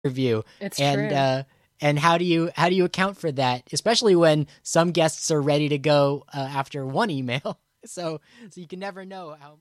interview. It's and true. And how do you account for that, especially when some guests are ready to go after one email? So you can never know how.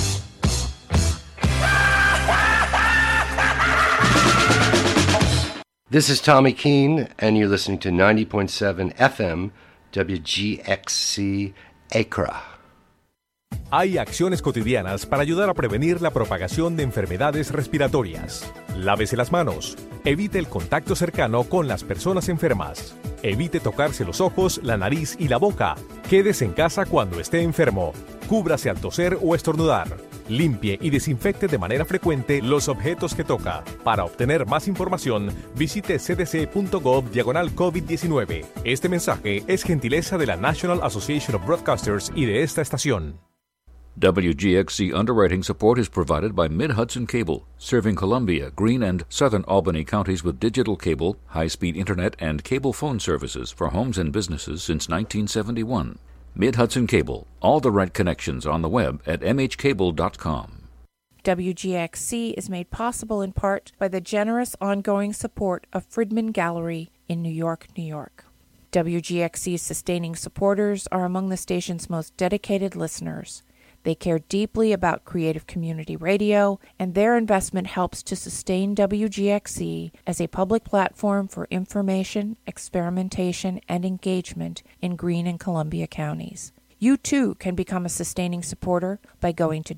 This is Tommy Keene, and you're listening to 90.7 FM WGXC Accra. Hay acciones cotidianas para ayudar a prevenir la propagación de enfermedades respiratorias. Lávese las manos. Evite el contacto cercano con las personas enfermas. Evite tocarse los ojos, la nariz y la boca. Quédese en casa cuando esté enfermo. Cúbrase al toser o estornudar. Limpie y desinfecte de manera frecuente los objetos que toca. Para obtener más información, visite cdc.gov/COVID-19. Este mensaje es gentileza de la National Association of Broadcasters y de esta estación. WGXC underwriting support is provided by Mid-Hudson Cable, serving Columbia, Greene, and Southern Albany counties with digital cable, high-speed internet, and cable phone services for homes and businesses since 1971. Mid-Hudson Cable, all the right connections on the web at mhcable.com. WGXC is made possible in part by the generous ongoing support of Fridman Gallery in New York, New York. WGXC's sustaining supporters are among the station's most dedicated listeners. They care deeply about creative community radio, and their investment helps to sustain WGXC as a public platform for information, experimentation, and engagement in Greene and Columbia counties. You, too, can become a sustaining supporter by going to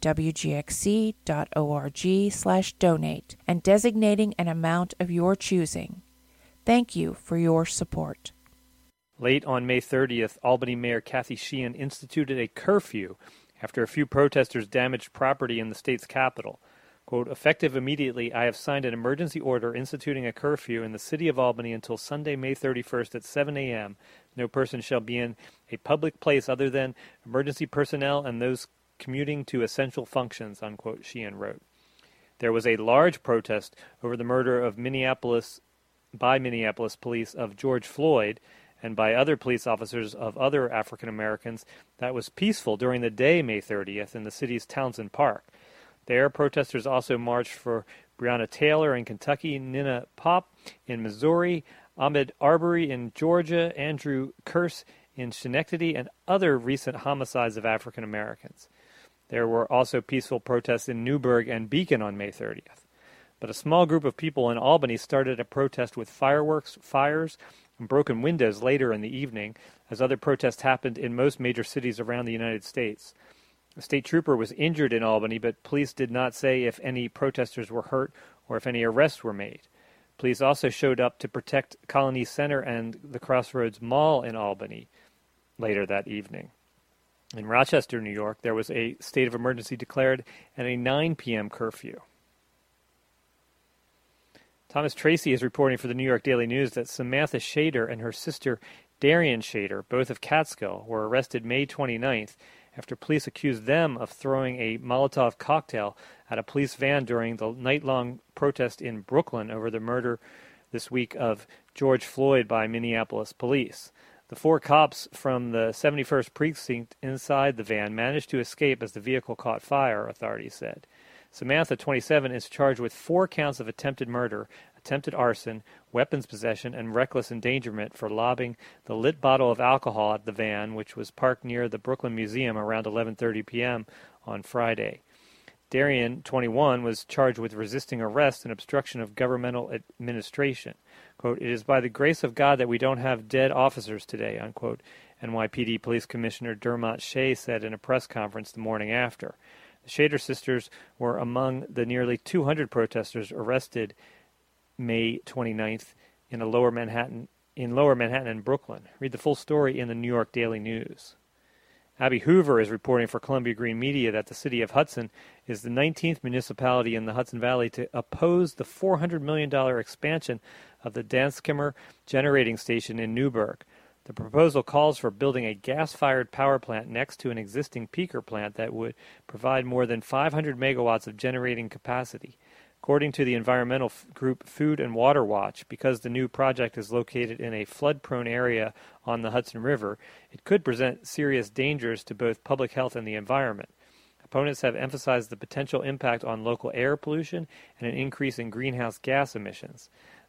wgxc.org/donate and designating an amount of your choosing. Thank you for your support. Late on May 30th, Albany Mayor Kathy Sheehan instituted a curfew after a few protesters damaged property in the state's capital. Quote, effective immediately, I have signed an emergency order instituting a curfew in the city of Albany until Sunday, May 31st at 7 a.m. No person shall be in a public place other than emergency personnel and those commuting to essential functions, unquote, Sheehan wrote. There was a large protest over the murder of Minneapolis police of George Floyd and by other police officers of other African Americans that was peaceful during the day, May 30th, in the city's Townsend Park. There, protesters also marched for Breonna Taylor in Kentucky, Nina Pop in Missouri, Ahmaud Arbery in Georgia, Andrew Kearse in Schenectady, and other recent homicides of African Americans. There were also peaceful protests in Newburgh and Beacon on May 30th. But a small group of people in Albany started a protest with fireworks, fires, and broken windows later in the evening, as other protests happened in most major cities around the United States. A state trooper was injured in Albany, but police did not say if any protesters were hurt or if any arrests were made. Police also showed up to protect Colony Center and the Crossroads Mall in Albany later that evening. In Rochester, New York, there was a state of emergency declared and a 9 p.m. curfew. Thomas Tracy is reporting for the New York Daily News that Samantha Shader and her sister Darian Shader, both of Catskill, were arrested May 29th after police accused them of throwing a Molotov cocktail at a police van during the night-long protest in Brooklyn over the murder this week of George Floyd by Minneapolis police. The 4 cops from the 71st Precinct inside the van managed to escape as the vehicle caught fire, authorities said. Samantha, 27, is charged with 4 counts of attempted murder, attempted arson, weapons possession, and reckless endangerment for lobbing the lit bottle of alcohol at the van, which was parked near the Brooklyn Museum around 11:30 p.m. on Friday. Darian, 21, was charged with resisting arrest and obstruction of governmental administration. Quote, it is by the grace of God that we don't have dead officers today, unquote, NYPD Police Commissioner Dermot Shea said in a press conference the morning after. The Shader sisters were among the nearly 200 protesters arrested May 29th in Lower Manhattan and Brooklyn. Read the full story in the New York Daily News. Abby Hoover is reporting for Columbia Green Media that the city of Hudson is the 19th municipality in the Hudson Valley to oppose the $400 million expansion of the Danskemmer generating station in Newburgh. The proposal calls for building a gas-fired power plant next to an existing peaker plant that would provide more than 500 megawatts of generating capacity. According to the environmental group Food and Water Watch, because the new project is located in a flood-prone area on the Hudson River, it could present serious dangers to both public health and the environment. Opponents have emphasized the potential impact on local air pollution and an increase in greenhouse gas emissions.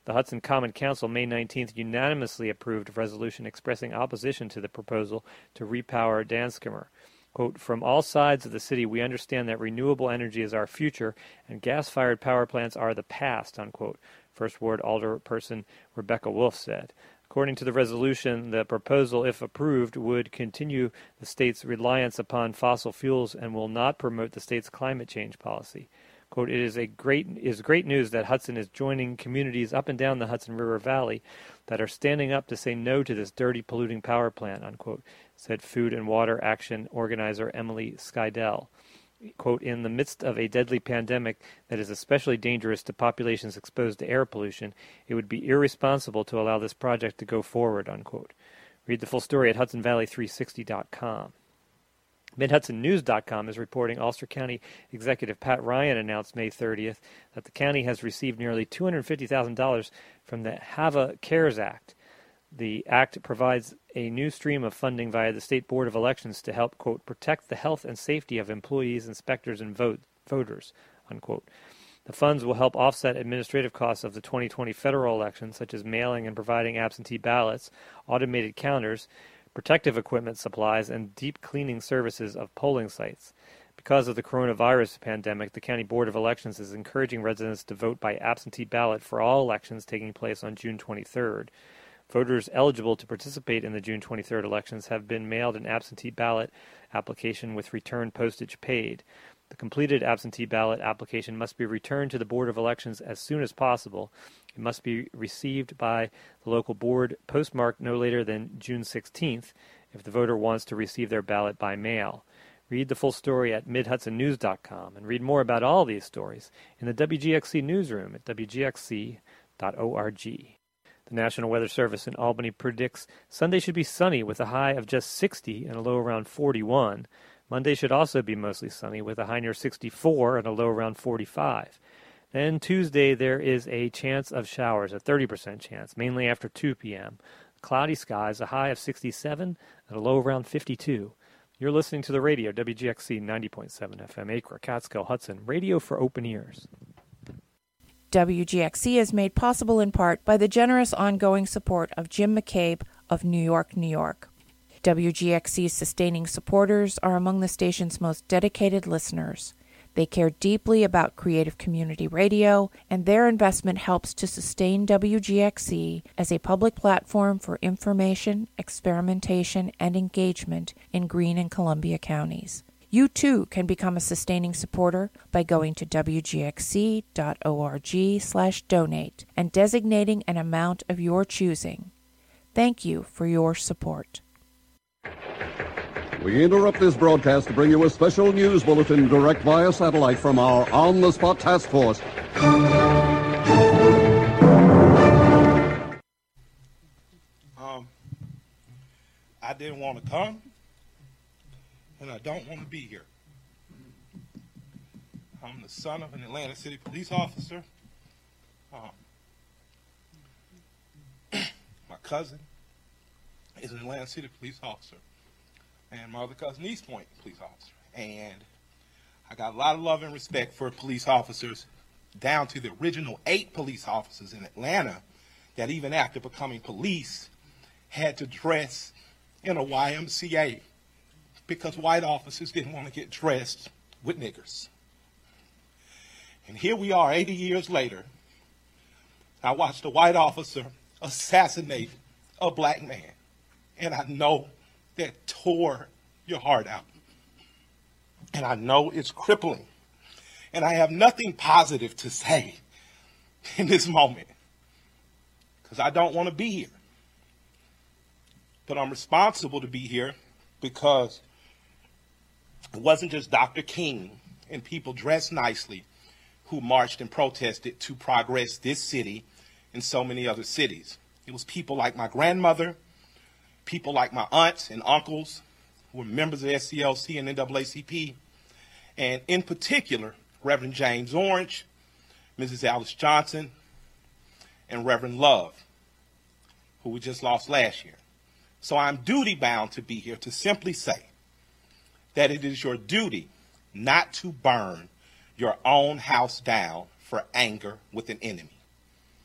The Hudson Common Council, May 19th, unanimously approved a resolution expressing opposition to the proposal to repower Danskamer. Quote, "From all sides of the city, we understand that renewable energy is our future and gas-fired power plants are the past," unquote, First Ward Alderperson Rebecca Wolf said. According to the resolution, the proposal, if approved, would continue the state's reliance upon fossil fuels and will not promote the state's climate change policy. Quote, "It is great news that Hudson is joining communities up and down the Hudson River Valley that are standing up to say no to this dirty, polluting power plant," unquote, said Food and Water Action organizer Emily Skydell. Quote, "In the midst of a deadly pandemic that is especially dangerous to populations exposed to air pollution, it would be irresponsible to allow this project to go forward," unquote. Read the full story at HudsonValley360.com. MidHudsonNews.com is reporting Ulster County Executive Pat Ryan announced May 30th that the county has received nearly $250,000 from the HAVA CARES Act. The act provides a new stream of funding via the State Board of Elections to help, quote, "protect the health and safety of employees, inspectors, and voters," unquote. The funds will help offset administrative costs of the 2020 federal election, such as mailing and providing absentee ballots, automated counters, protective equipment supplies, and deep cleaning services of polling sites. Because of the coronavirus pandemic, the County Board of Elections is encouraging residents to vote by absentee ballot for all elections taking place on June 23rd. Voters eligible to participate in the June 23rd elections have been mailed an absentee ballot application with return postage paid. The completed absentee ballot application must be returned to the Board of Elections as soon as possible. It must be received by the local board postmarked no later than June 16th if the voter wants to receive their ballot by mail. Read the full story at MidHudsonNews.com and read more about all these stories in the WGXC newsroom at WGXC.org. The National Weather Service in Albany predicts Sunday should be sunny with a high of just 60 and a low around 41. Monday should also be mostly sunny with a high near 64 and a low around 45. Then Tuesday there is a chance of showers, a 30% chance, mainly after 2 p.m. Cloudy skies, a high of 67 and a low around 52. You're listening to the radio, WGXC 90.7 FM, Acre, Catskill, Hudson, radio for open ears. WGXC is made possible in part by the generous ongoing support of Jim McCabe of New York, New York. WGXC's sustaining supporters are among the station's most dedicated listeners. They care deeply about creative community radio, and their investment helps to sustain WGXC as a public platform for information, experimentation, and engagement in Greene and Columbia counties. You too can become a sustaining supporter by going to wgxc.org/donate and designating an amount of your choosing. Thank you for your support. We interrupt this broadcast to bring you a special news bulletin direct via satellite from our on-the-spot task force. I didn't want to come, and I don't want to be here. I'm the son of an Atlanta City police officer. My cousin is an Atlanta City police officer, and my other cousin, East Point police officer. And I got a lot of love and respect for police officers, down to the original 8 police officers in Atlanta that even after becoming police had to dress in a YMCA because white officers didn't want to get dressed with niggers. And here we are 80 years later. I watched a white officer assassinate a black man. And I know that tore your heart out. And I know it's crippling. And I have nothing positive to say in this moment because I don't want to be here. But I'm responsible to be here because it wasn't just Dr. King and people dressed nicely who marched and protested to progress this city and so many other cities. It was people like my grandmother, people like my aunts and uncles who were members of SCLC and NAACP, and in particular, Reverend James Orange, Mrs. Alice Johnson, and Reverend Love, who we just lost last year. So I'm duty-bound to be here to simply say that it is your duty not to burn your own house down for anger with an enemy.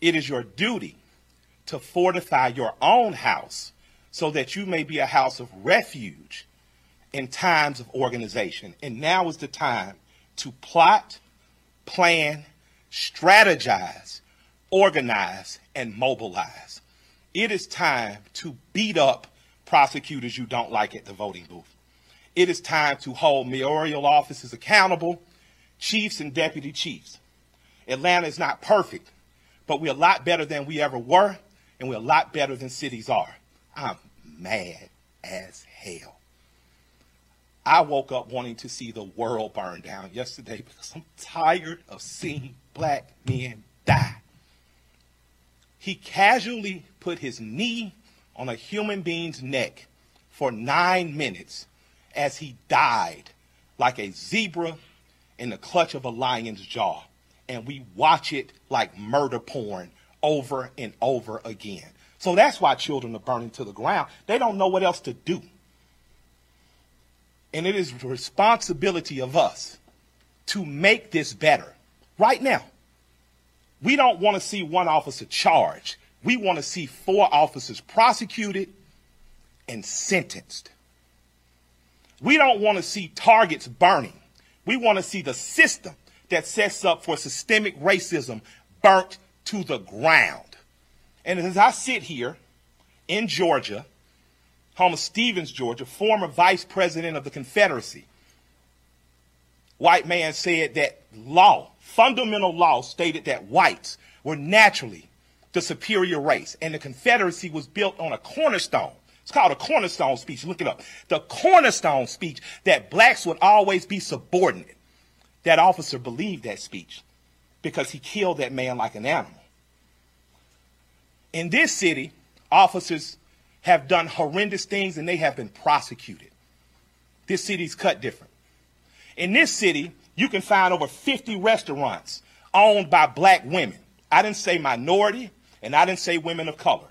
It is your duty to fortify your own house so that you may be a house of refuge in times of organization. And now is the time to plot, plan, strategize, organize, and mobilize. It is time to beat up prosecutors you don't like at the voting booth. It is time to hold mayoral offices accountable, chiefs and deputy chiefs. Atlanta is not perfect, but we're a lot better than we ever were, and we're a lot better than cities are. I'm mad as hell. I woke up wanting to see the world burn down yesterday because I'm tired of seeing black men die. He casually put his knee on a human being's neck for 9 minutes as he died like a zebra in the clutch of a lion's jaw. And we watch it like murder porn over and over again. So that's why children are burning to the ground. They don't know what else to do. And it is the responsibility of us to make this better right now. We don't want to see one officer charged. We want to see 4 officers prosecuted and sentenced. We don't want to see targets burning. We want to see the system that sets up for systemic racism burnt to the ground. And as I sit here in Georgia, home of Stevens, Georgia, former vice president of the Confederacy, white man said that law, fundamental law, stated that whites were naturally the superior race, and the Confederacy was built on a cornerstone. It's called a cornerstone speech. Look it up. The cornerstone speech that blacks would always be subordinate. That officer believed that speech because he killed that man like an animal. In this city, officers have done horrendous things and they have been prosecuted. This city's cut different. In this city, you can find over 50 restaurants owned by black women. I didn't say minority, and I didn't say women of color.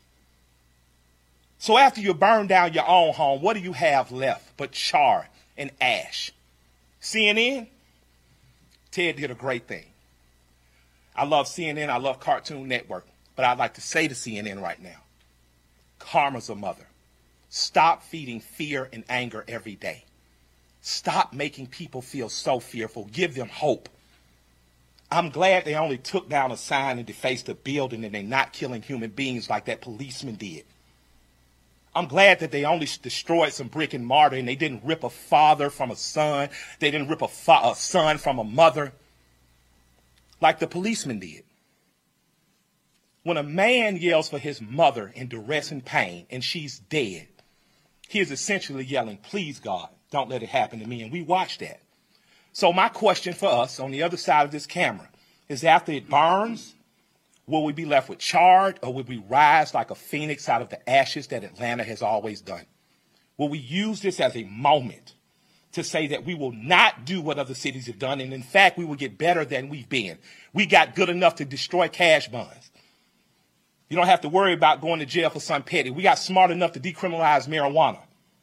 So after you burn down your own home, what do you have left but char and ash? CNN? Ted did a great thing. I love CNN. I love Cartoon Network. But I'd like to say to CNN right now, karma's a mother. Stop feeding fear and anger every day. Stop making people feel so fearful. Give them hope. I'm glad they only took down a sign and defaced a building and they're not killing human beings like that policeman did. I'm glad that they only destroyed some brick and mortar and they didn't rip a father from a son. They didn't rip a son from a mother like the policeman did. When a man yells for his mother in duress and pain and she's dead, he is essentially yelling, please, God, don't let it happen to me. And we watch that. So my question for us on the other side of this camera is, after it burns, will we be left with charred, or will we rise like a phoenix out of the ashes that Atlanta has always done? Will we use this as a moment to say that we will not do what other cities have done, and in fact, we will get better than we've been? We got good enough to destroy cash bonds. You don't have to worry about going to jail for some petty. We got smart enough to decriminalize marijuana.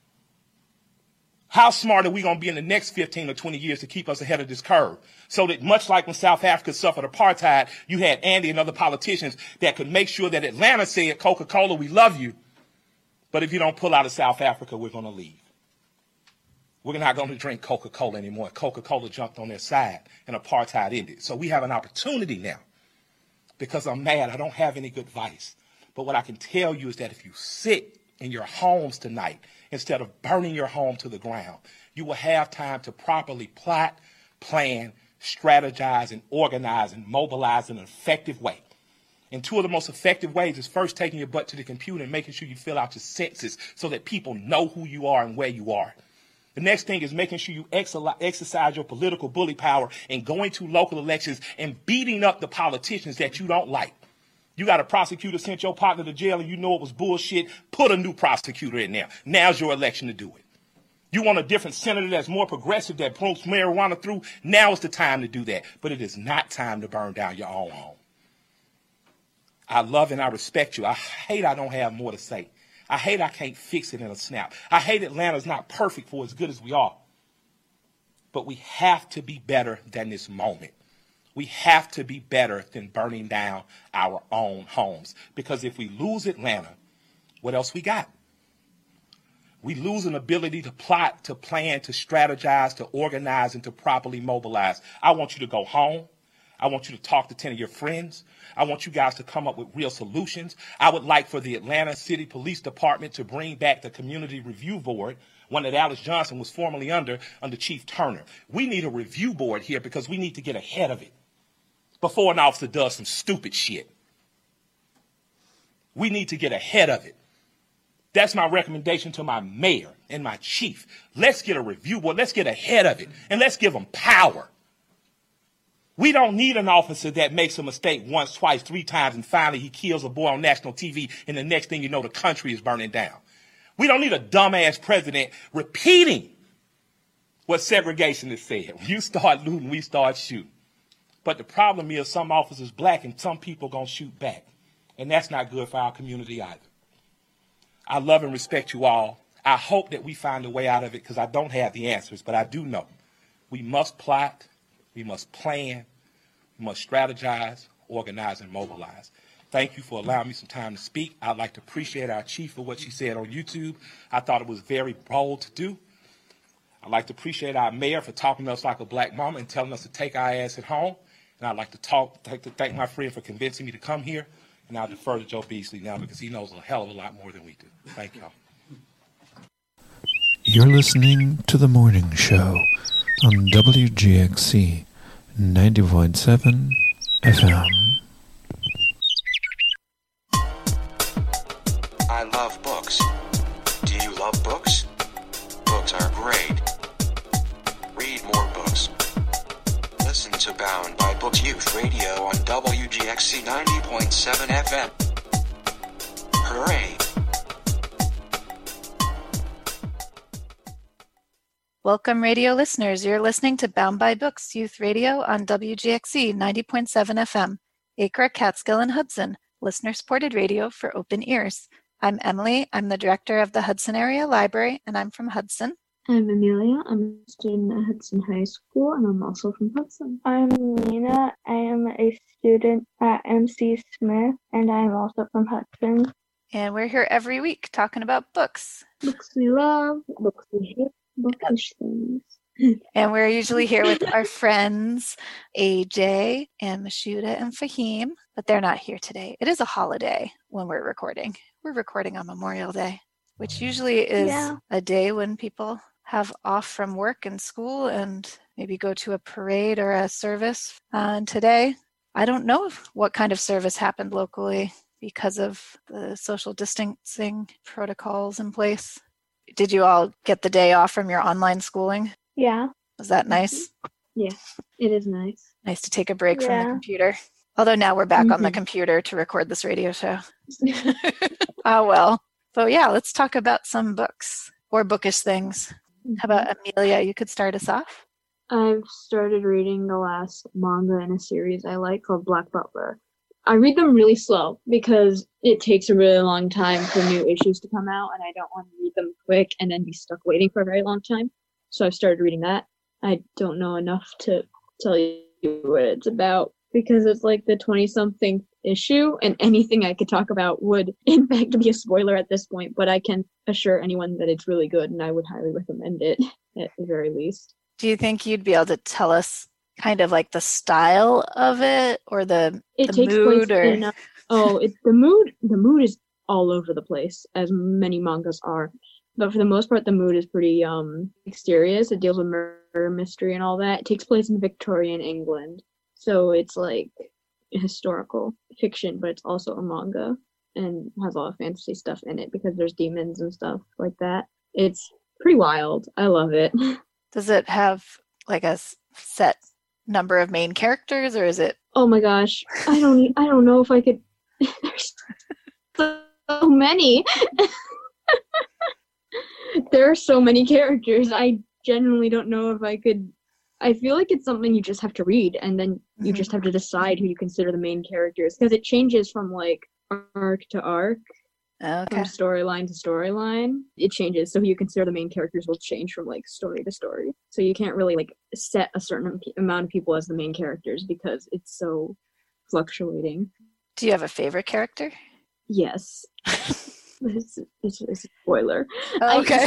How smart are we going to be in the next 15 or 20 years to keep us ahead of this curve? So that much like when South Africa suffered apartheid, you had Andy and other politicians that could make sure that Atlanta said, Coca-Cola, we love you, but if you don't pull out of South Africa, we're going to leave. We're not going to drink Coca-Cola anymore. Coca-Cola jumped on their side and apartheid ended. So we have an opportunity now. Because I'm mad, I don't have any good advice. But what I can tell you is that if you sit in your homes tonight, instead of burning your home to the ground, you will have time to properly plot, plan, strategize, and organize and mobilize in an effective way. And 2 of the most effective ways is first taking your butt to the computer and making sure you fill out your census so that people know who you are and where you are. The next thing is making sure you exercise your political bully power and going to local elections and beating up the politicians that you don't like. You got a prosecutor sent your partner to jail and you know it was bullshit. Put a new prosecutor in there. Now's your election to do it. You want a different senator that's more progressive, that promotes marijuana through. Now is the time to do that. But it is not time to burn down your own home. I love and I respect you. I hate I don't have more to say. I hate I can't fix it in a snap. I hate Atlanta's not perfect for as good as we are. But we have to be better than this moment. We have to be better than burning down our own homes. Because if we lose Atlanta, what else we got? We lose an ability to plot, to plan, to strategize, to organize, and to properly mobilize. I want you to go home. I want you to talk to 10 of your friends. I want you guys to come up with real solutions. I would like for the Atlanta City Police Department to bring back the Community Review Board, one that Alice Johnson was formerly under Chief Turner. We need a review board here because we need to get ahead of it before an officer does some stupid shit. We need to get ahead of it. That's my recommendation to my mayor and my chief. Let's get a review board. Let's get ahead of it. And let's give them power. We don't need an officer that makes a mistake once, twice, 3 times, and finally he kills a boy on national TV, and the next thing you know, the country is burning down. We don't need a dumbass president repeating what segregationists said. You start looting, we start shooting. But the problem is some officers black and some people going to shoot back. And that's not good for our community either. I love and respect you all. I hope that we find a way out of it because I don't have the answers, but I do know we must plot, we must plan, we must strategize, organize, and mobilize. Thank you for allowing me some time to speak. I'd like to appreciate our chief for what she said on YouTube. I thought it was very bold to do. I'd like to appreciate our mayor for talking to us like a black mama and telling us to take our ass at home. And I'd like to thank my friend for convincing me to come here. And I'll defer to Joe Beasley now because he knows a hell of a lot more than we do. Thank y'all. You're listening to The Morning Show on WGXC 90.7 FM. I love books. Do you love books? Books are great. Read more books. Listen to Bound by Books Youth Radio on WGXC 90.7 FM. Hooray! Welcome, radio listeners. You're listening to Bound by Books Youth Radio on WGXC 90.7 FM, Acre, Catskill, and Hudson, listener-supported radio for open ears. I'm Emily. I'm the director of the Hudson Area Library, and I'm from Hudson. I'm Amelia. I'm a student at Hudson High School, and I'm also from Hudson. I'm Nina. I am a student at MC Smith, and I'm also from Hudson. And we're here every week talking about books. Books we love, books we hate, bookish things. And we're usually here with our friends, AJ and Mashuda and Fahim, but they're not here today. It is a holiday when we're recording. We're recording on Memorial Day, which usually is a day when people have off from work and school and maybe go to a parade or a service. And today, I don't know what kind of service happened locally because of the social distancing protocols in place. Did you all get the day off from your online schooling? Yeah. Was that nice? Yeah, it is nice. Nice to take a break from the computer. Although now we're back on the computer to record this radio show. Oh, well. So yeah, let's talk about some books or bookish things. How about Amelia? You could start us off. I've started reading the last manga in a series I like called Black Butler. I read them really slow because it takes a really long time for new issues to come out, and I don't want to read them quick and then be stuck waiting for a very long time. So I've started reading that. I don't know enough to tell you what it's about because it's like the 20-something issue, and anything I could talk about would, in fact, be a spoiler at this point, but I can assure anyone that it's really good, and I would highly recommend it, at the very least. Do you think you'd be able to tell us kind of like the style of it, or the mood? The mood is all over the place, as many mangas are. But for the most part, the mood is pretty mysterious. It deals with murder, mystery, and all that. It takes place in Victorian England. So it's like historical fiction, but it's also a manga and has a lot of fantasy stuff in it because there's demons and stuff like that. It's pretty wild. I love it. Does it have like a set number of main characters, or is it? Oh my gosh, I don't know if I could. There's so many. There are so many characters. I genuinely don't know if I could. I feel like it's something you just have to read, and then you just have to decide who you consider the main characters, because it changes from like arc to arc, Okay. From storyline to storyline, it changes. So you consider the main characters will change from like story to story. So you can't really like set a certain amount of people as the main characters because it's so fluctuating. Do you have a favorite character? Yes. It's a spoiler. Okay.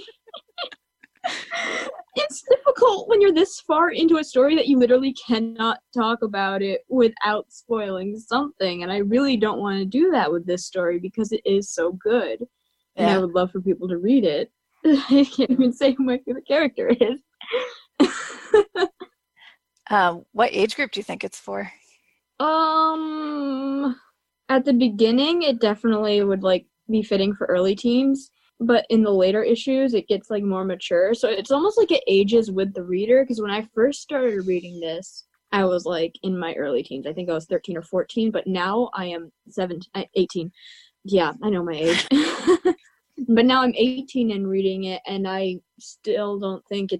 It's difficult when you're this far into a story that you literally cannot talk about it without spoiling something. And I really don't want to do that with this story because it is so good. And I would love for people to read it. I can't even say who my favorite character is. What age group do you think it's for? At the beginning, it definitely would like be fitting for early teens. But in the later issues, it gets like more mature. So it's almost like it ages with the reader. Because when I first started reading this, I was like in my early teens. I think I was 13 or 14. But now I am 18. Yeah, I know my age. But now I'm 18 and reading it. And I still don't think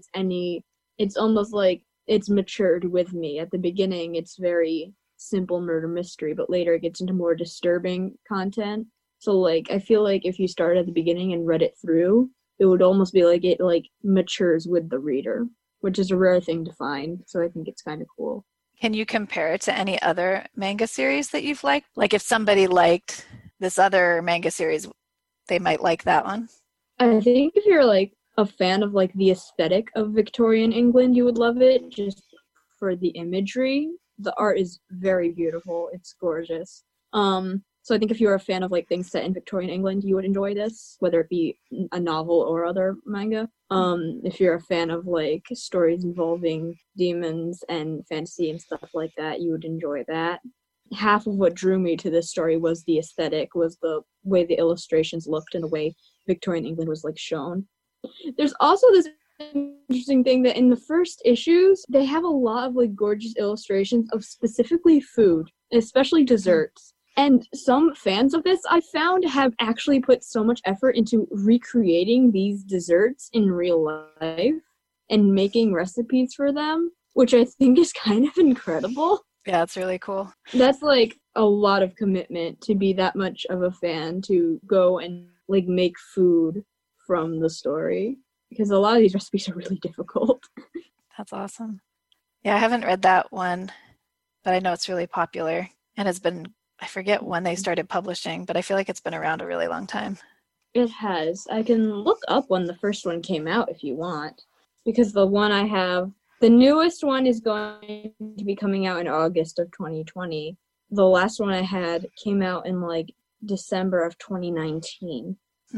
it's almost like it's matured with me. At the beginning, it's very simple murder mystery. But later it gets into more disturbing content. So, like, I feel like if you started at the beginning and read it through, it would almost be like it, like, matures with the reader, which is a rare thing to find. So I think it's kind of cool. Can you compare it to any other manga series that you've liked? Like, if somebody liked this other manga series, they might like that one? I think if you're, like, a fan of, like, the aesthetic of Victorian England, you would love it, just for the imagery. The art is very beautiful. It's gorgeous. So I think if you're a fan of like things set in Victorian England, you would enjoy this, whether it be a novel or other manga. If you're a fan of like stories involving demons and fantasy and stuff like that, you would enjoy that. Half of what drew me to this story was the aesthetic, was the way the illustrations looked and the way Victorian England was like shown. There's also this interesting thing that in the first issues, they have a lot of like gorgeous illustrations of specifically food, especially desserts. And some fans of this, I found, have actually put so much effort into recreating these desserts in real life and making recipes for them, which I think is kind of incredible. Yeah, it's really cool. That's like a lot of commitment to be that much of a fan to go and like make food from the story, because a lot of these recipes are really difficult. That's awesome. Yeah, I haven't read that one, but I know it's really popular and has been, I forget when they started publishing, but I feel like it's been around a really long time. It has. I can look up when the first one came out if you want, because the one I have, the newest one is going to be coming out in August of 2020. The last one I had came out in like December of 2019.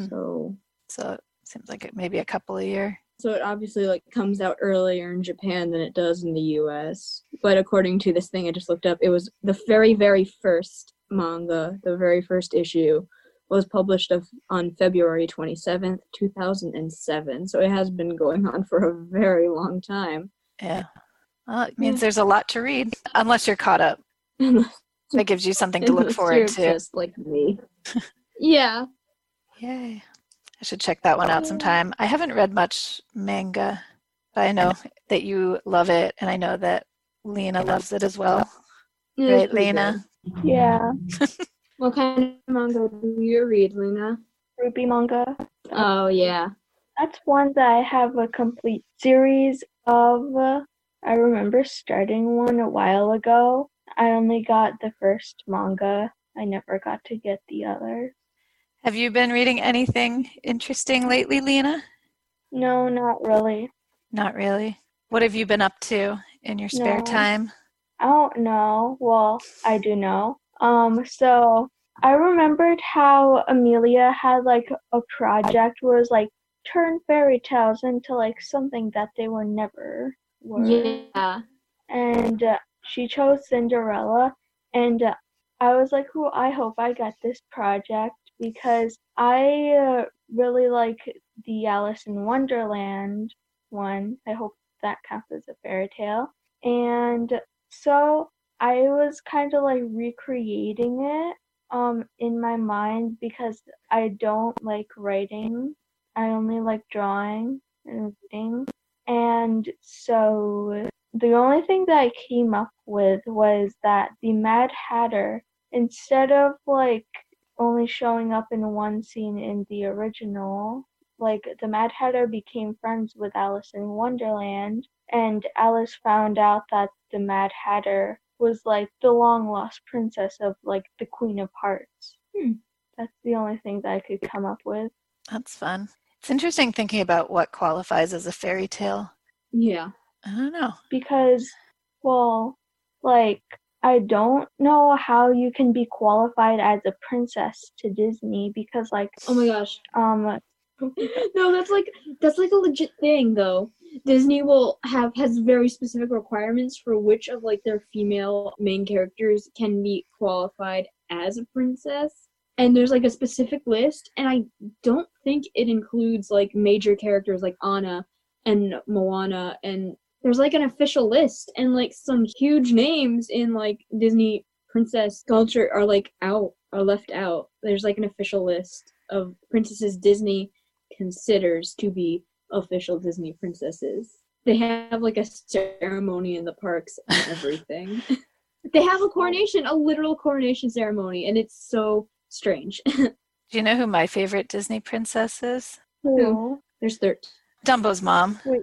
So it seems like it may be a couple a year. So it obviously like comes out earlier in Japan than it does in the US. But according to this thing I just looked up, it was the very, very first manga, the very first issue, was published on February 27th, 2007. So it has been going on for a very long time. Yeah. Well, it means there's a lot to read, unless you're caught up. That gives you something to look forward to. Just like me. Yeah. Yay. I should check that one out sometime. I haven't read much manga, but I know that you love it, and I know that Lena loves it as well. Right, Lena? Yeah. What kind of manga do you read, Lena? Ruby manga. Oh, yeah. That's one that I have a complete series of. I remember starting one a while ago. I only got the first manga. I never got to get the other. Have you been reading anything interesting lately, Lena? No, not really. Not really? What have you been up to in your spare time? I don't know. Well, I do know. So I remembered how Amelia had like a project where it was like turn fairy tales into like something that they were never were. Yeah. And she chose Cinderella, and I was like, "Ooh, I hope I get this project," because I really like the Alice in Wonderland one. I hope that counts as a fairy tale. And so I was kind of like recreating it in my mind, because I don't like writing. I only like drawing and reading. And so the only thing that I came up with was that the Mad Hatter, instead of like only showing up in one scene in the original. Like, the Mad Hatter became friends with Alice in Wonderland, and Alice found out that the Mad Hatter was like the long lost princess of like the Queen of Hearts. That's the only thing that I could come up with. That's fun. It's interesting thinking about what qualifies as a fairy tale. Yeah. I don't know. Because, well, like, I don't know how you can be qualified as a princess to Disney because, like, oh my gosh, no, that's like a legit thing though. Disney has very specific requirements for which of like their female main characters can be qualified as a princess. And there's like a specific list, and I don't think it includes like major characters like Anna and Moana, and there's like an official list, and like some huge names in like Disney princess culture are left out. There's like an official list of princesses Disney considers to be official Disney princesses. They have like a ceremony in the parks and everything. They have a literal coronation ceremony, and it's so strange. Do you know who my favorite Disney princess is? Who? There's 13. Dumbo's mom. Wait.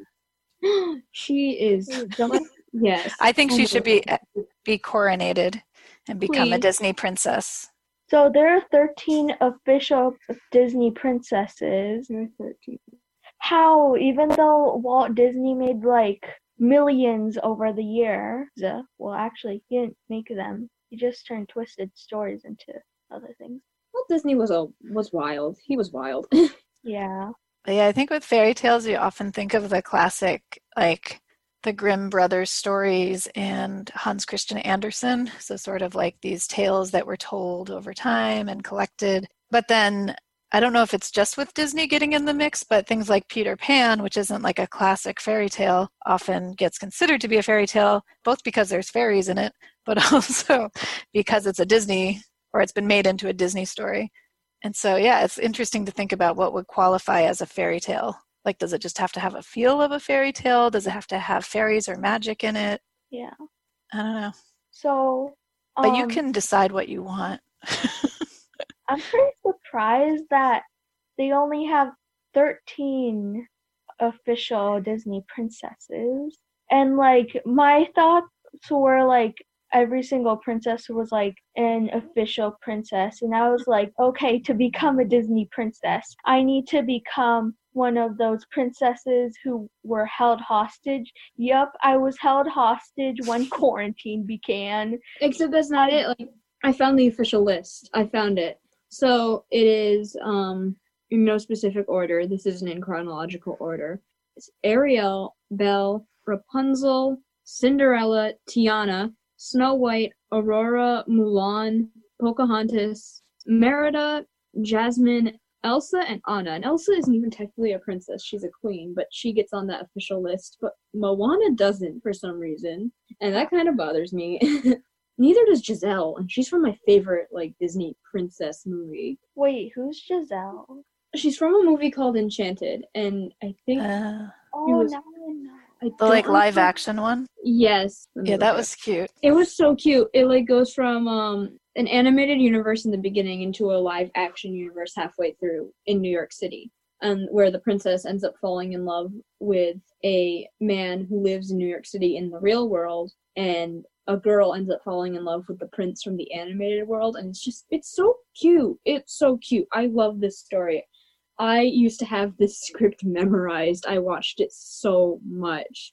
She is. Yes. I think she should be coronated and become a Please. Disney princess. So there are 13 official Disney princesses. There are 13. How, even though Walt Disney made like millions over the years, well, actually, he didn't make them. He just turned twisted stories into other things. Walt Disney was wild. He was wild. Yeah. But yeah, I think with fairy tales, you often think of the classic, like the Grimm brothers stories and Hans Christian Andersen. So sort of like these tales that were told over time and collected. But then I don't know if it's just with Disney getting in the mix, but things like Peter Pan, which isn't like a classic fairy tale, often gets considered to be a fairy tale, both because there's fairies in it, but also because it's a Disney, or it's been made into a Disney story. And so, yeah, it's interesting to think about what would qualify as a fairy tale. Like, does it just have to have a feel of a fairy tale? Does it have to have fairies or magic in it? Yeah. I don't know. So, But you can decide what you want. I'm pretty surprised that they only have 13 official Disney princesses. And, like, my thoughts were, like, every single princess was, like, an official princess. And I was like, okay, to become a Disney princess, I need to become one of those princesses who were held hostage. Yup, I was held hostage when quarantine began. Except that's not it. Like, I found the official list. I found it. So it is in no specific order. This isn't in chronological order. It's Ariel, Belle, Rapunzel, Cinderella, Tiana, Snow White, Aurora, Mulan, Pocahontas, Merida, Jasmine, Elsa, and Anna. And Elsa isn't even technically a princess. She's a queen, but she gets on that official list. But Moana doesn't for some reason. And that kind of bothers me. Neither does Giselle, and she's from my favorite like Disney princess movie. Wait, who's Giselle? She's from a movie called Enchanted, and I think now I know. The like live action one? Yes. Yeah, that was cute. It was so cute. It like goes from an animated universe in the beginning into a live action universe halfway through in New York City, where the princess ends up falling in love with a man who lives in New York City in the real world, and a girl ends up falling in love with the prince from the animated world, and it's so cute. It's so cute. I love this story. I used to have this script memorized. I watched it so much.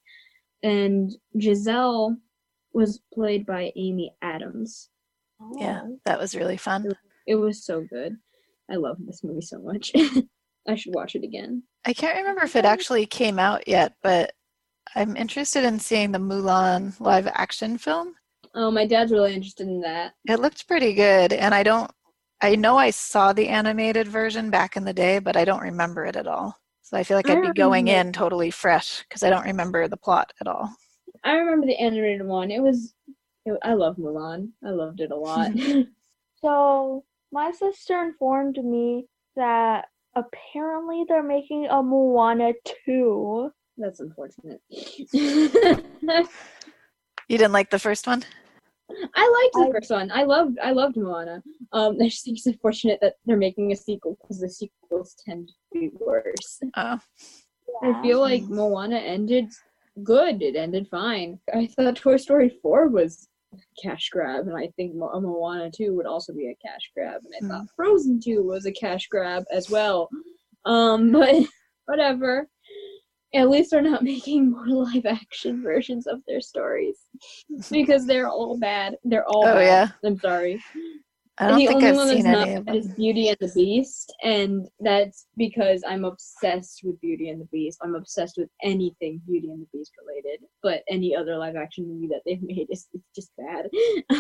And Giselle was played by Amy Adams. Yeah, that was really fun. It was so good. I love this movie so much. I should watch it again. I can't remember if it actually came out yet, but I'm interested in seeing the Mulan live action film. Oh, my dad's really interested in that. It looked pretty good, and I know I saw the animated version back in the day, but I don't remember it at all. So I feel like I'd be going in totally fresh because I don't remember the plot at all. I remember the animated one. I love Mulan. I loved it a lot. So my sister informed me that apparently they're making a Moana 2. That's unfortunate. You didn't like the first one? I liked the first one. I loved Moana. I just think it's unfortunate that they're making a sequel because the sequels tend to be worse. Oh. I feel like Moana ended good. It ended fine. I thought Toy Story 4 was a cash grab, and I think Moana 2 would also be a cash grab, and I thought Frozen 2 was a cash grab as well. But whatever. At least they're not making more live-action versions of their stories. Because they're all bad. They're all bad. Yeah. I'm sorry. I don't think I've seen any of them. Is Beauty and the Beast, and that's because I'm obsessed with Beauty and the Beast. I'm obsessed with anything Beauty and the Beast related. But any other live-action movie that they've made is just bad.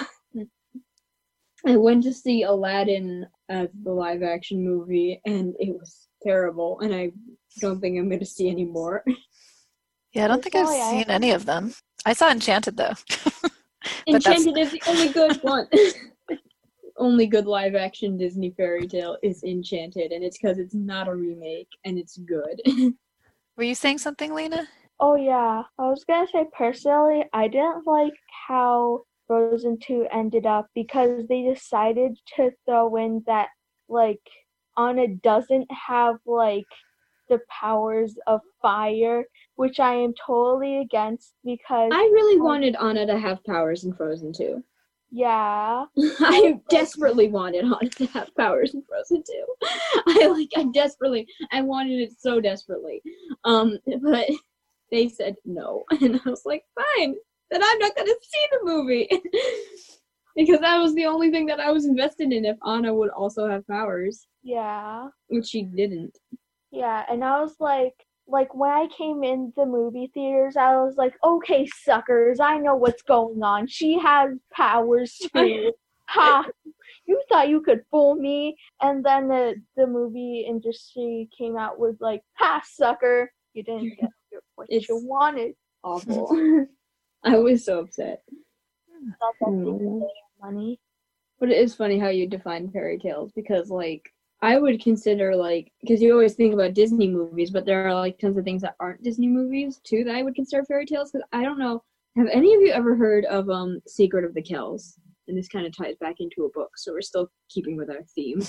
I went to see Aladdin as the live-action movie, and it was terrible, and I don't think I'm going to see any more. Yeah, I don't think I've seen any of them. I saw Enchanted, though. Enchanted is the only good one. Only good live-action Disney fairy tale is Enchanted, and it's because it's not a remake, and it's good. Were you saying something, Lena? Oh, yeah. I was going to say, personally, I didn't like how Frozen 2 ended up because they decided to throw in that, like, Anna doesn't have, like, the powers of fire, which I am totally against because... I really wanted Anna to have powers in Frozen 2. Yeah. I desperately wanted Anna to have powers in Frozen 2. I wanted it so desperately. But they said no. And I was like, fine, then I'm not going to see the movie. Because that was the only thing that I was invested in, if Anna would also have powers. Yeah. Which she didn't. Yeah, and I was like when I came in the movie theaters, I was like, okay, suckers, I know what's going on. She has powers too. Ha! You thought you could fool me? And then the movie industry came out with like, ha, sucker, you didn't get what you wanted. Awful. I was so upset. Money. But it is funny how you define fairy tales, because like I would consider, like, because you always think about Disney movies, but there are like tons of things that aren't Disney movies too that I would consider fairy tales. Because I don't know, have any of you ever heard of Secret of the Kells? And this kind of ties back into a book, so we're still keeping with our theme.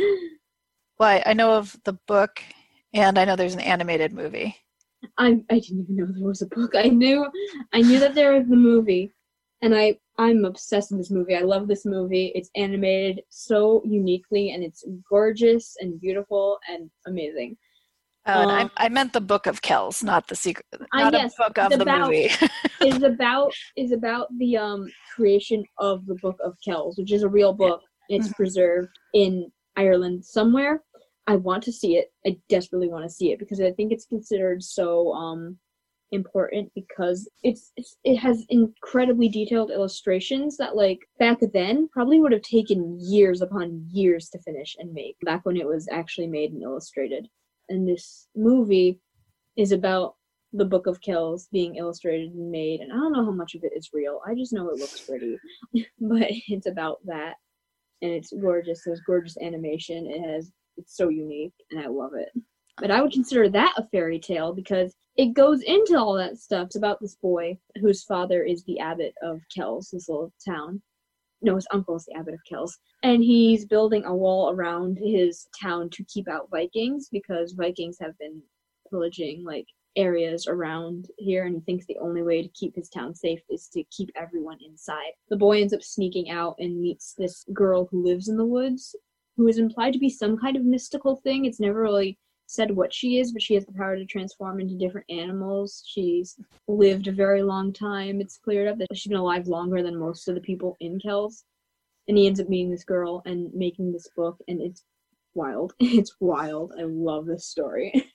Well, I know of the book, and I know there's an animated movie. I didn't even know there was a book. I knew that there was the movie, and I'm obsessed with this movie. I love this movie. It's animated so uniquely, and it's gorgeous and beautiful and amazing. Oh, and I meant the Book of Kells, not the secret. Not yes, a book of the movie. is about the creation of the Book of Kells, which is a real book. It's preserved in Ireland somewhere. I want to see it. I desperately want to see it because I think it's considered so important because it has incredibly detailed illustrations that, like, back then probably would have taken years upon years to finish and make, back when it was actually made and illustrated. And this movie is about the Book of Kells being illustrated and made, and I don't know how much of it is real. I just know it looks pretty. But it's about that, and it's gorgeous. There's gorgeous animation. It's so unique, and I love it. But I would consider that a fairy tale because it goes into all that stuff. It's about this boy whose father is the abbot of Kells, this little town. No, his uncle is the abbot of Kells. And he's building a wall around his town to keep out Vikings because Vikings have been pillaging, like, areas around here, and he thinks the only way to keep his town safe is to keep everyone inside. The boy ends up sneaking out and meets this girl who lives in the woods, who is implied to be some kind of mystical thing. It's never really said what she is, but she has the power to transform into different animals. She's lived a very long time. It's cleared up that she's been alive longer than most of the people in Kells. And he ends up meeting this girl and making this book, and it's wild. It's wild. I love this story.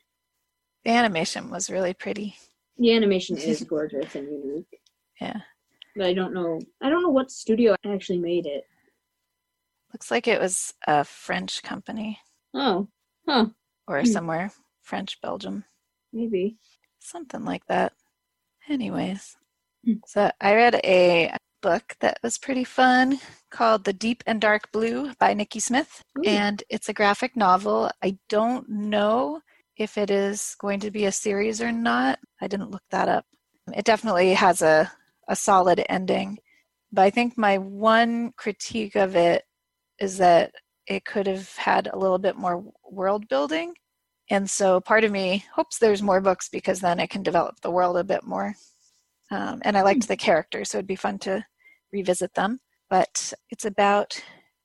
The animation was really pretty. The animation is gorgeous and unique. Yeah. But I don't know what studio actually made it. Looks like it was a French company. Oh. Huh. Or somewhere. French, Belgium. Maybe. Something like that. Anyways. So I read a book that was pretty fun called The Deep and Dark Blue by Nikki Smith. And it's a graphic novel. I don't know if it is going to be a series or not. I didn't look that up. It definitely has a solid ending. But I think my one critique of it is that it could have had a little bit more world building. And so part of me hopes there's more books because then it can develop the world a bit more. And I liked the characters, so it'd be fun to revisit them. But it's about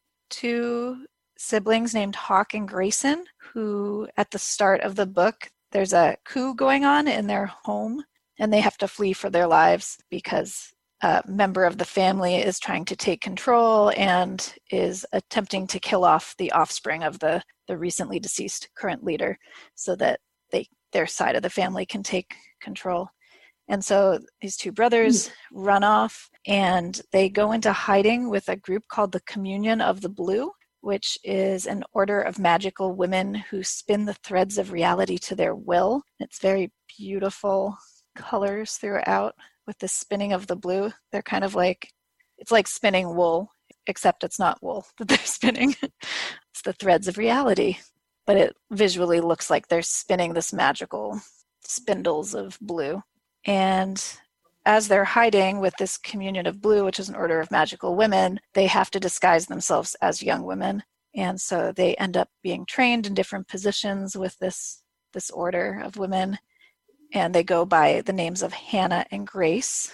two siblings named Hawk and Grayson, who at the start of the book, there's a coup going on in their home, and they have to flee for their lives because a member of the family is trying to take control and is attempting to kill off the offspring of the recently deceased current leader so that their side of the family can take control. And so these two brothers run off and they go into hiding with a group called the Communion of the Blue, which is an order of magical women who spin the threads of reality to their will. It's very beautiful colors throughout with the spinning of the blue. They're kind of like, it's like spinning wool, except it's not wool that they're spinning. It's the threads of reality. But it visually looks like they're spinning this magical spindles of blue. And as they're hiding with this Communion of Blue, which is an order of magical women, they have to disguise themselves as young women. And so they end up being trained in different positions with this order of women. And they go by the names of Hannah and Grace.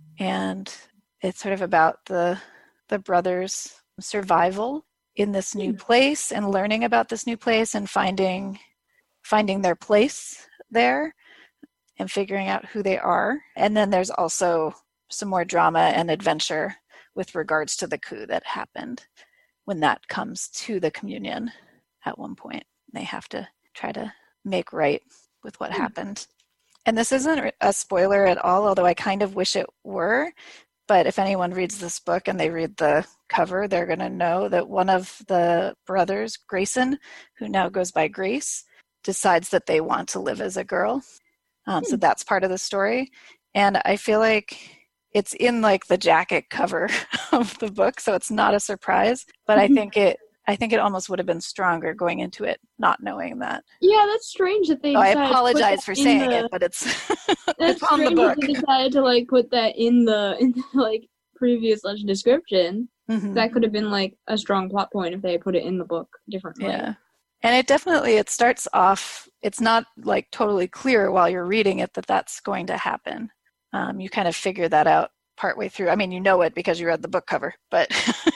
And it's sort of about the brothers' survival in this new place and learning about this new place and finding their place there and figuring out who they are. And then there's also some more drama and adventure with regards to the coup that happened when that comes to the communion at one point. They have to try to make right with what happened. And this isn't a spoiler at all, although I kind of wish it were. But if anyone reads this book and they read the cover, they're going to know that one of the brothers, Grayson, who now goes by Grace, decides that they want to live as a girl. So that's part of the story. And I feel like it's in like the jacket cover of the book, so it's not a surprise. But I think it almost would have been stronger going into it, not knowing that. Yeah, that's strange that they. I apologize for saying it, but it's it's on the book. They decided to like put that in the like previous legend description. Mm-hmm. That could have been like a strong plot point if they put it in the book differently. Yeah. And it starts off, it's not like totally clear while you're reading it that that's going to happen. You kind of figure that out partway through. I mean, you know it because you read the book cover, but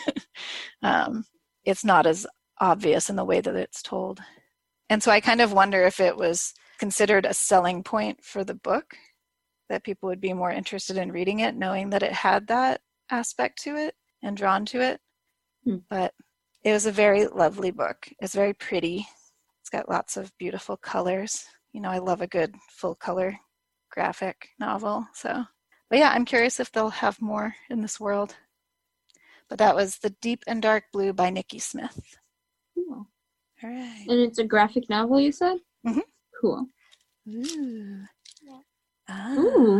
it's not as obvious in the way that it's told. And so I kind of wonder if it was considered a selling point for the book, that people would be more interested in reading it, knowing that it had that aspect to it and drawn to it. But it was a very lovely book. It's very pretty. It's got lots of beautiful colors. You know, I love a good full color graphic novel. So, but yeah, I'm curious if they'll have more in this world. But that was The Deep and Dark Blue by Nikki Smith. Cool. All right. And it's a graphic novel, you said? Mm-hmm. Cool. Ooh. Ah. Ooh.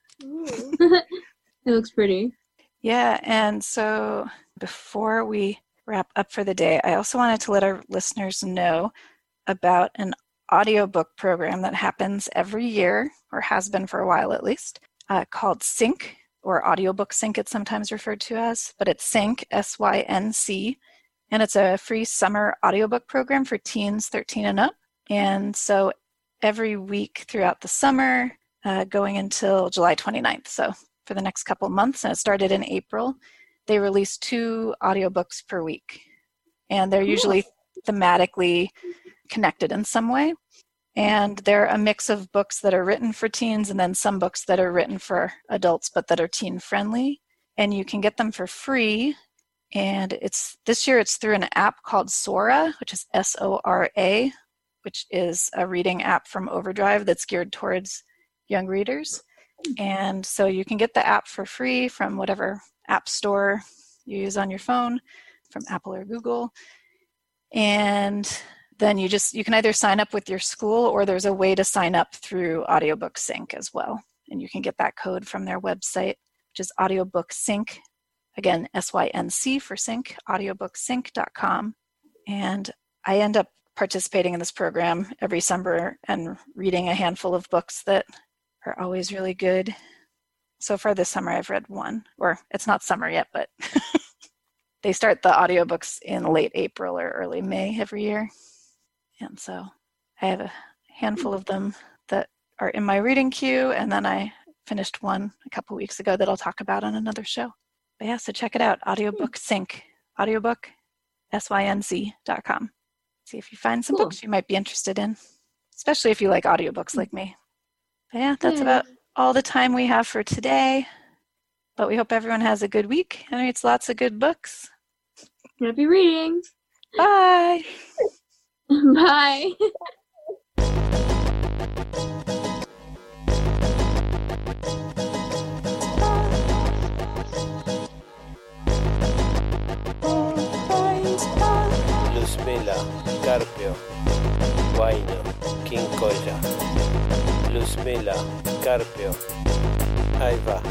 It looks pretty. Yeah, and so before we wrap up for the day, I also wanted to let our listeners know about an audiobook program that happens every year, or has been for a while at least, called Sync, or Audiobook Sync it's sometimes referred to as, but it's Sync, S-Y-N-C, and it's a free summer audiobook program for teens 13 and up. And so every week throughout the summer, going until July 29th, so for the next couple months, and it started in April, they release 2 audiobooks per week. And they're usually thematically connected in some way. And they're a mix of books that are written for teens and then some books that are written for adults but that are teen friendly. And you can get them for free. And this year it's through an app called Sora, which is S-O-R-A, which is a reading app from Overdrive that's geared towards young readers. And so you can get the app for free from whatever app store you use on your phone, from Apple or Google. And then you can either sign up with your school, or there's a way to sign up through Audiobook Sync as well. And you can get that code from their website, which is Audiobook Sync. Again, S-Y-N-C for Sync, audiobooksync.com. And I end up participating in this program every summer and reading a handful of books that are always really good. So far this summer, I've read one, or it's not summer yet, but they start the audiobooks in late April or early May every year. And so I have a handful of them that are in my reading queue, and then I finished one a couple weeks ago that I'll talk about on another show. But yeah, so check it out, Audiobook Sync, audiobook, sync.com. See if you find some books you might be interested in, especially if you like audiobooks like me. But yeah, that's about all the time we have for today. But we hope everyone has a good week and reads lots of good books. Happy reading. Bye. Bye. Luzmila, Carpio, Huayno, Quincoya. Luzmila, Carpio. Ahí va.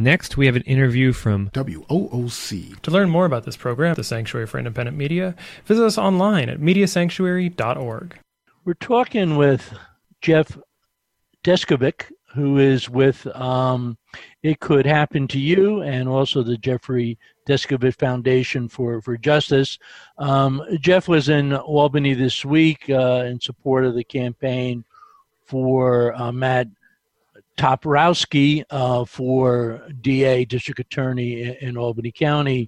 Next, we have an interview from WOOC. To learn more about this program, the Sanctuary for Independent Media, visit us online at mediasanctuary.org. We're talking with Jeff Deskovic, who is with It Could Happen to You and also the Jeffrey Deskovic Foundation for Justice. Jeff was in Albany this week in support of the campaign for Matt Toporowski for DA, District Attorney in Albany County.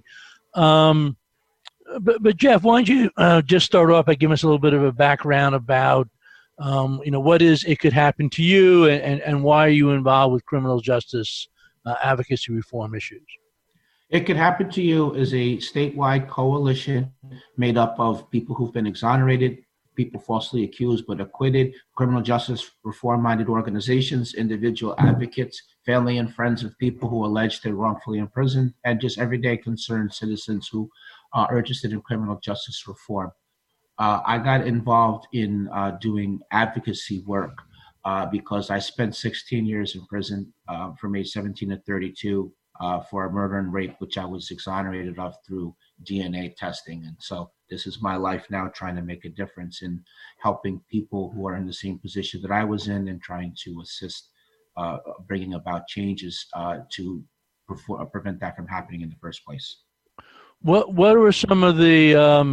But Jeff, why don't you just start off by giving us a little bit of a background about, what is It Could Happen to You and why are you involved with criminal justice advocacy reform issues? It Could Happen to You is a statewide coalition made up of people who've been exonerated, people falsely accused but acquitted, criminal justice reform-minded organizations, individual advocates, family and friends of people who are alleged they're wrongfully imprisoned, and just everyday concerned citizens who are interested in criminal justice reform. I got involved in doing advocacy work because I spent 16 years in prison from age 17 to 32 for a murder and rape, which I was exonerated of through DNA testing. And so this is my life now, trying to make a difference in helping people who are in the same position that I was in and trying to assist bringing about changes to prevent that from happening in the first place. What were some of the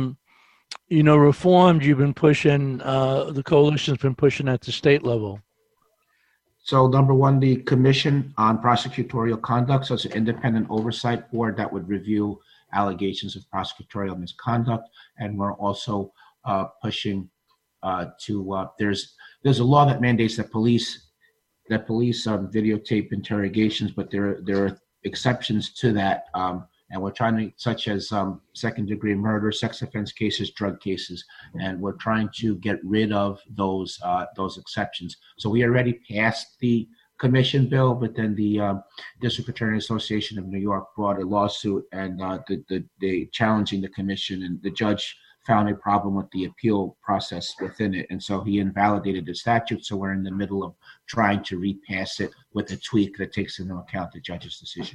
reforms you've been pushing, the coalition's been pushing at the state level? So number one, the Commission on Prosecutorial Conduct, so it's an independent oversight board that would review allegations of prosecutorial misconduct. And we're also pushing there's a law that mandates that police videotape interrogations, but there are exceptions to that. And we're trying to, such as second degree murder, sex offense cases, drug cases, and we're trying to get rid of those exceptions. So we already passed the commission bill, but then the District Attorney Association of New York brought a lawsuit and they challenging the commission, and the judge found a problem with the appeal process within it, and so he invalidated the statute. So we're in the middle of trying to repass it with a tweak that takes into account the judge's decision.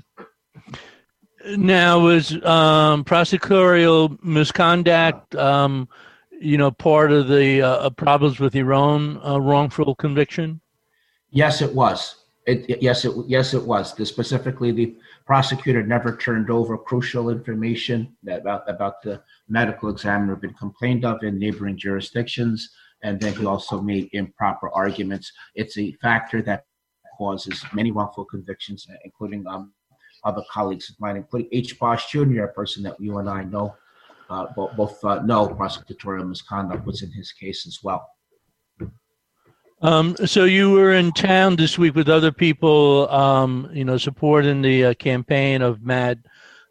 Now, was prosecutorial misconduct, part of the problems with your own wrongful conviction? Yes, it was. Yes, it was. Specifically, the prosecutor never turned over crucial information about the medical examiner been complained of in neighboring jurisdictions, and then he also made improper arguments. It's a factor that causes many wrongful convictions, including other colleagues of mine, including H. Bosch Jr., a person that you and I know, both know prosecutorial misconduct was in his case as well. So you were in town this week with other people, supporting the campaign of Matt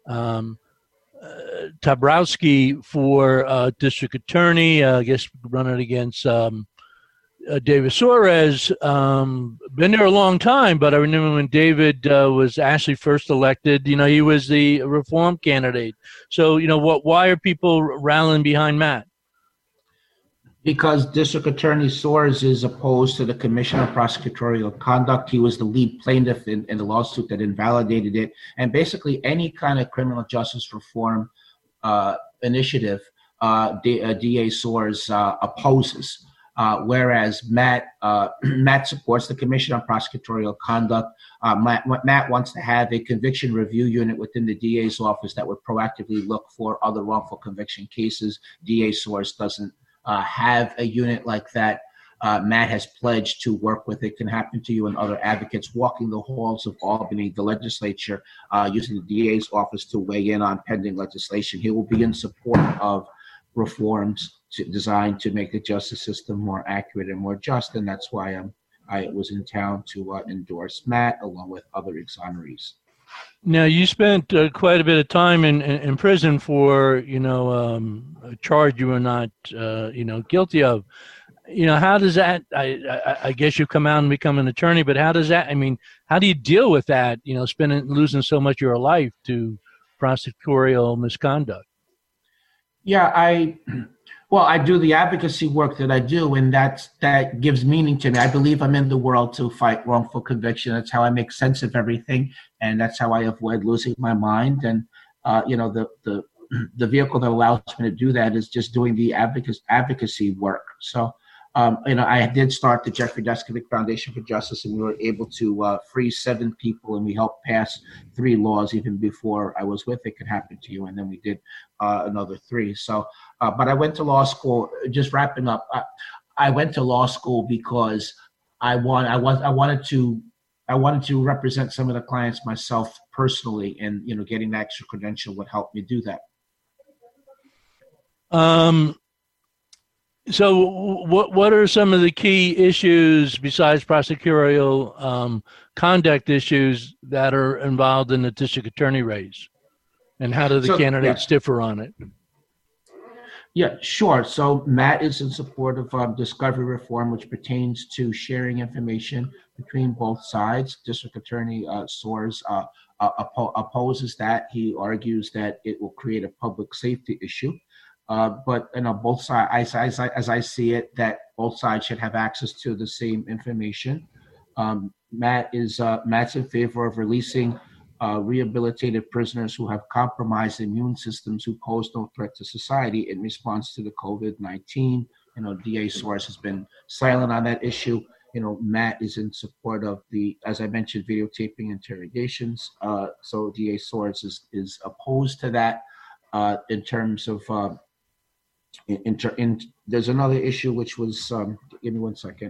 Toporowski for district attorney, I guess running against David Soares. Been there a long time, but I remember when David was actually first elected, he was the reform candidate. So, why are people rallying behind Matt? Because District Attorney Soares is opposed to the Commission on Prosecutorial Conduct. He was the lead plaintiff in the lawsuit that invalidated it. And basically any kind of criminal justice reform initiative, DA Soares opposes. Whereas Matt supports the Commission on Prosecutorial Conduct. Matt wants to have a conviction review unit within the DA's office that would proactively look for other wrongful conviction cases. DA Soares doesn't have a unit like that. Matt has pledged to work with It Can Happen to You and other advocates, walking the halls of Albany, the legislature, using the DA's office to weigh in on pending legislation. He will be in support of reforms designed to make the justice system more accurate and more just, and that's why I was in town to endorse Matt along with other exonerees. Now, you spent quite a bit of time in prison for, a charge you were not, guilty of. How does that, I guess you come out and become an attorney, but how does that, how do you deal with that, losing so much of your life to prosecutorial misconduct? Yeah, Well, I do the advocacy work that I do, and that gives meaning to me. I believe I'm in the world to fight wrongful conviction. That's how I make sense of everything, and that's how I avoid losing my mind. And the vehicle that allows me to do that is just doing the advocacy work. So, I did start the Jeffrey Deskovic Foundation for Justice, and we were able to free 7 people, and we helped pass 3 laws even before I was with It Could Happen to You, and then we did another 3. So, but I went to law school. Just wrapping up, I went to law school because I wanted to represent some of the clients myself personally, and getting that extra credential would help me do that. So what are some of the key issues besides prosecutorial conduct issues that are involved in the district attorney race? And how do the candidates differ on it? Yeah, sure. So Matt is in support of discovery reform, which pertains to sharing information between both sides. District Attorney Soares opposes that. He argues that it will create a public safety issue. But both sides, as I see it, that both sides should have access to the same information. Matt's in favor of releasing rehabilitated prisoners who have compromised immune systems who pose no threat to society in response to the COVID-19. DA Soares has been silent on that issue. Matt is in support of the, as I mentioned, videotaping interrogations. So DA Soares is opposed to that in terms of. There's another issue which was give me one second.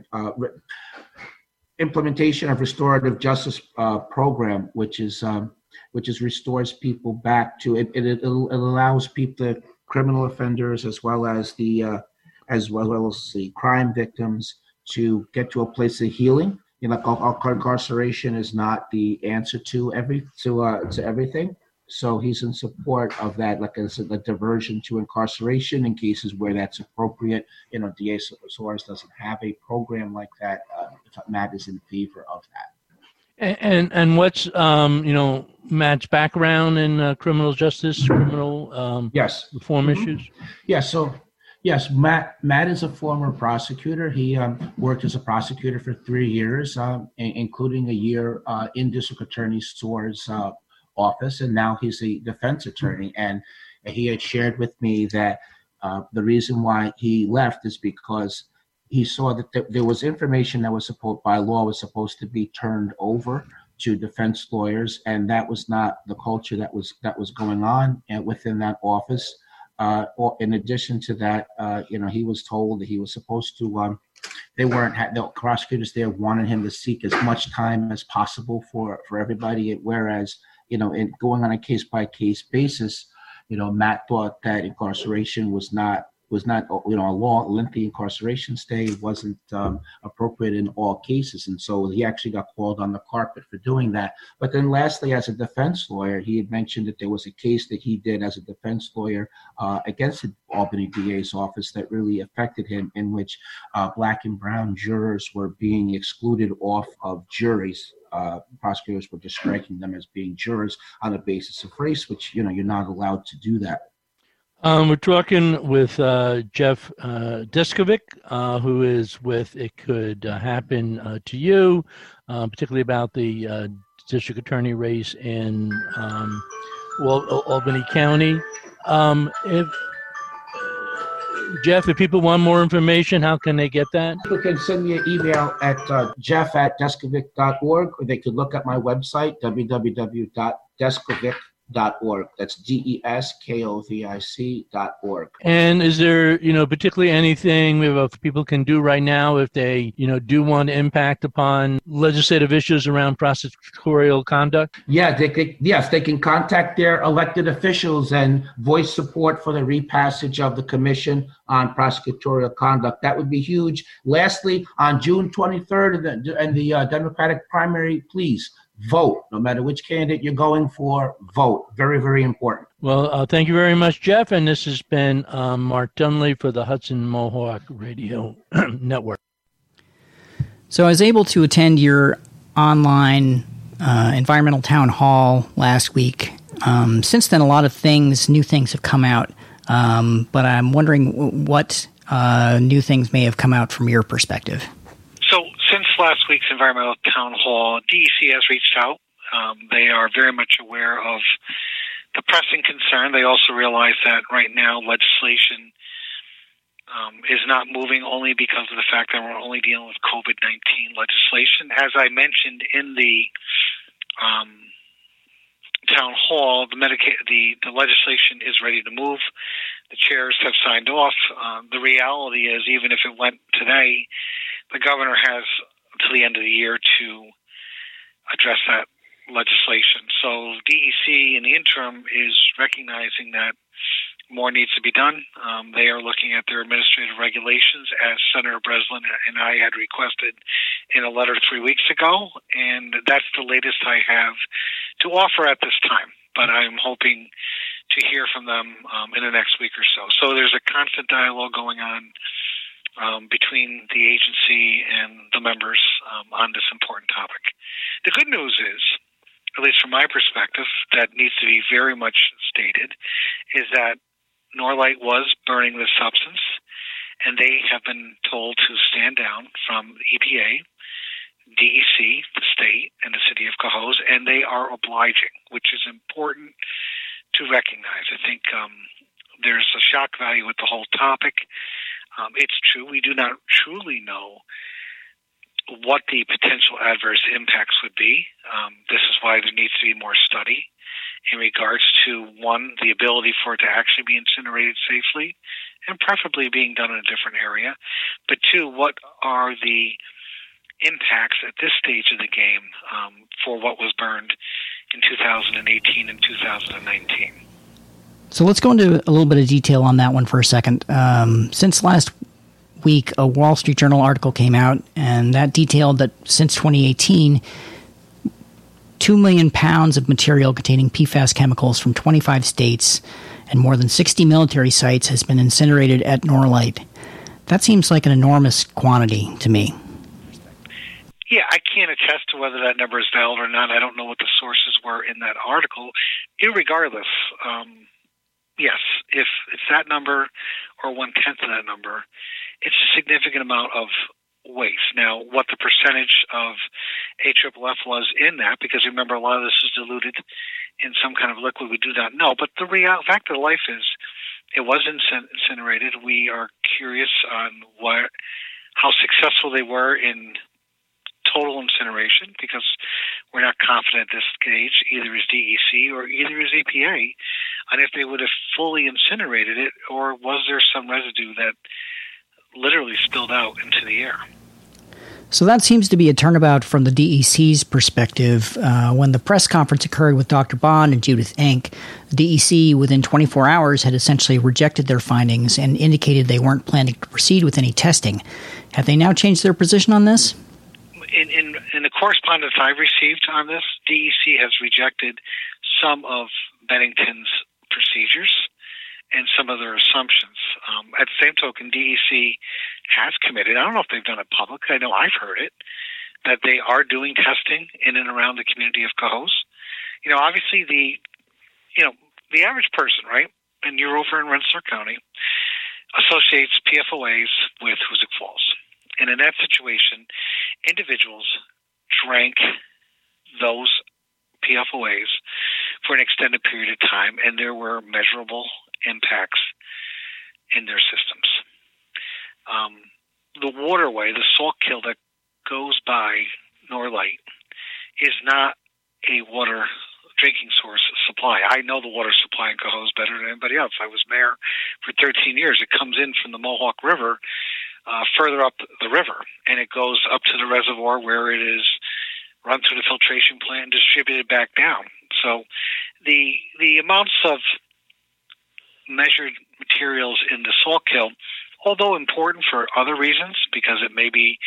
Implementation of restorative justice program, which restores people back to it. It allows people, criminal offenders, as well as the crime victims, to get to a place of healing. Incarceration is not the answer to everything. So he's in support of that, like a diversion to incarceration in cases where that's appropriate. DA Soares doesn't have a program like that. Matt is in favor of that. And what's Matt's background in criminal justice, criminal reform issues? Yeah. So yes, Matt is a former prosecutor. He worked as a prosecutor for 3 years, including a year in District Attorney Soares' office, and now he's a defense attorney. And he had shared with me that the reason why he left is because he saw that there was information that was supposed to be turned over to defense lawyers, and that was not the culture that was going on within that office. In addition to that, he was told that he was supposed to. The prosecutors there wanted him to seek as much time as possible for everybody, whereas in going on a case-by-case basis, Matt thought that incarceration was not a lengthy incarceration stay wasn't appropriate in all cases. And so he actually got called on the carpet for doing that. But then lastly, as a defense lawyer, he had mentioned that there was a case that he did as a defense lawyer against the Albany DA's office that really affected him, in which Black and brown jurors were being excluded off of juries. Prosecutors were just striking them as being jurors on the basis of race, which, you're not allowed to do that. We're talking with Jeff Deskovic, who is with It Could Happen to You, particularly about the district attorney race in Albany County. Jeff, if people want more information, how can they get that? People can send me an email at jeff@deskovic.org, or they could look at my website, www.deskovic.org. That's DESKOVIC.org. And is there, particularly anything people can do right now if they, do want to impact upon legislative issues around prosecutorial conduct? Yeah, they can contact their elected officials and voice support for the repassage of the Commission on Prosecutorial Conduct. That would be huge. Lastly, on June 23rd and the Democratic primary, please vote. No matter which candidate you're going for, vote. Very, very important. Well, thank you very much, Jeff. And this has been Mark Dunley for the Hudson Mohawk Radio Network. So I was able to attend your online environmental town hall last week. Since then, a lot of new things have come out but I'm wondering what new things may have come out from your perspective. So since last week's environmental town hall, DEC has reached out. They are very much aware of the pressing concern. They also realize that right now legislation is not moving only because of the fact that we're only dealing with COVID-19 legislation. As I mentioned in the town hall, the legislation is ready to move. The chairs have signed off. The reality is, even if it went today, the governor has to the end of the year to address that legislation. So DEC in the interim is recognizing that more needs to be done. They are looking at their administrative regulations, as Senator Breslin and I had requested in a letter 3 weeks ago, and that's the latest I have to offer at this time. But I'm hoping to hear from them in the next week or so. So there's a constant dialogue going on between the agency and the members on this important topic. The good news is, at least from my perspective, that needs to be very much stated, is that Norlite was burning this substance, and they have been told to stand down from EPA, DEC, the state, and the city of Cohoes, and they are obliging, which is important to recognize. I think there's a shock value with the whole topic. It's true, we do not truly know what the potential adverse impacts would be. This is why there needs to be more study in regards to, one, the ability for it to actually be incinerated safely and preferably being done in a different area. But two, what are the impacts at this stage of the game for what was burned in 2018 and 2019? So let's go into a little bit of detail on that one for a second. Since last week, a Wall Street Journal article came out, and that detailed that since 2018, 2 million pounds of material containing PFAS chemicals from 25 states and more than 60 military sites has been incinerated at Norlite. That seems like an enormous quantity to me. Yeah, I can't attest to whether that number is valid or not. I don't know what the sources were in that article. Irregardless, yes, if it's that number or 1/10 of that number, it's a significant amount of waste. Now, what the percentage of AFFF was in that, because remember, a lot of this is diluted in some kind of liquid, we do not know. But the fact of life is, it was incinerated. We are curious on how successful they were in total incineration, because we're not confident at this stage, either as DEC or either as EPA, on if they would have fully incinerated it, or was there some residue that literally spilled out into the air. So that seems to be a turnabout from the DEC's perspective. When the press conference occurred with Dr. Bond and Judith Enck, the DEC within 24 hours had essentially rejected their findings and indicated they weren't planning to proceed with any testing. Have they now changed their position on this? In the correspondence I've received on this, DEC has rejected some of Bennington's procedures and some of their assumptions. At the same token, DEC has committed, I don't know if they've done it public, I know I've heard it, that they are doing testing in and around the community of Cohoes. Obviously the average person, right, and you're over in Rensselaer County, associates PFOAs with Hoosick Falls. And in that situation, individuals drank those PFOAs for an extended period of time, and there were measurable impacts in their systems. The waterway, the salt kill that goes by Norlite, is not a water drinking source supply. I know the water supply in Cohoes better than anybody else. I was mayor for 13 years. It comes in from the Mohawk River, further up the river, and it goes up to the reservoir where it is run through the filtration plant and distributed back down. So the amounts of measured materials in the salt kill, although important for other reasons, because it may be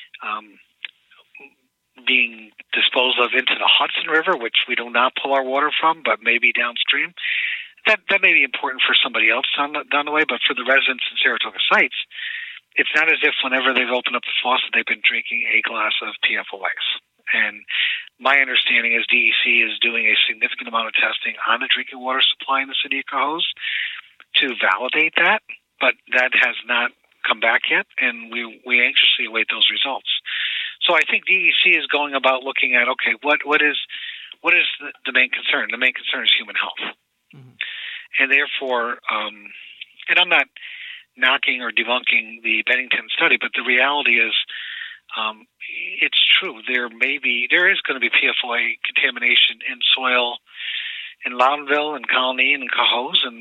being disposed of into the Hudson River, which we do not pull our water from, but maybe downstream, that may be important for somebody else down the way, but for the residents in Saratoga sites, it's not as if whenever they've opened up the faucet, they've been drinking a glass of PFOAs. And my understanding is DEC is doing a significant amount of testing on the drinking water supply in the city of Cohoes. to validate that, but that has not come back yet, and we anxiously await those results. So I think DEC is going about looking at, okay, what is the main concern? The main concern is human health. Mm-hmm. And therefore, and I'm not knocking or debunking the Bennington study, but the reality is it's true. There is going to be PFOA contamination in soil in Loudonville and Colony and Cohoes, and